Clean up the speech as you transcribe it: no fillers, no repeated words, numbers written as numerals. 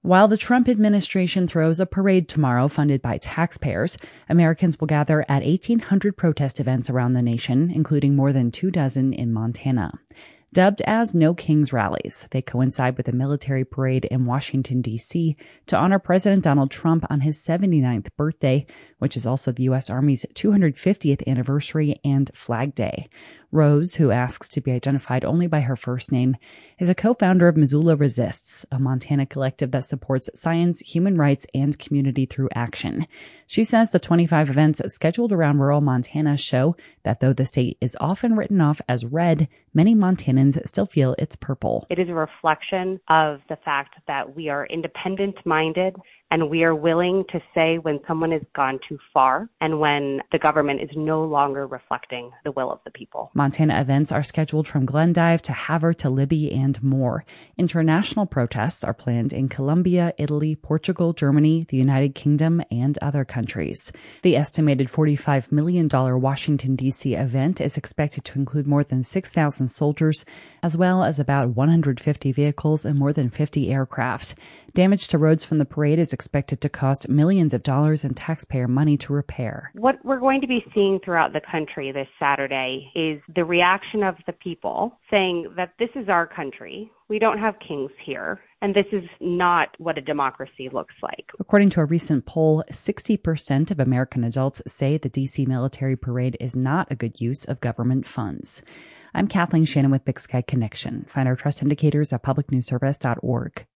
While the Trump administration throws a parade tomorrow funded by taxpayers, Americans will gather at 1,800 protest events around the nation, including more than 24 in Montana. Dubbed as No Kings rallies, they coincide with a military parade in Washington, D.C. to honor President Donald Trump on his 79th birthday, which is also the U.S. Army's 250th anniversary and Flag Day. Rose, who asks to be identified only by her first name, is a co-founder of Missoula Resists, a Montana collective that supports science, human rights, and community through action. She says the 25 events scheduled around rural Montana show that though the state is often written off as red, many Montanans still feel it's purple. It is a reflection of the fact that we are independent-minded and we are willing to say when someone has gone too far and when the government is no longer reflecting the will of the people. Montana events are scheduled from Glendive to Havre to Libby and more. International protests are planned in Colombia, Italy, Portugal, Germany, the United Kingdom, and other countries. The estimated $45 million Washington, D.C. event is expected to include more than 6,000 soldiers, as well as about 150 vehicles and more than 50 aircraft. Damage to roads from the parade is expected to cost millions of dollars in taxpayer money to repair. What we're going to be seeing throughout the country this Saturday is the reaction of the people saying that this is our country. We don't have kings here, and this is not what a democracy looks like. According to a recent poll, 60% of American adults say the D.C. military parade is not a good use of government funds. I'm Kathleen Shannon with Big Sky Connection. Find our trust indicators at publicnewsservice.org.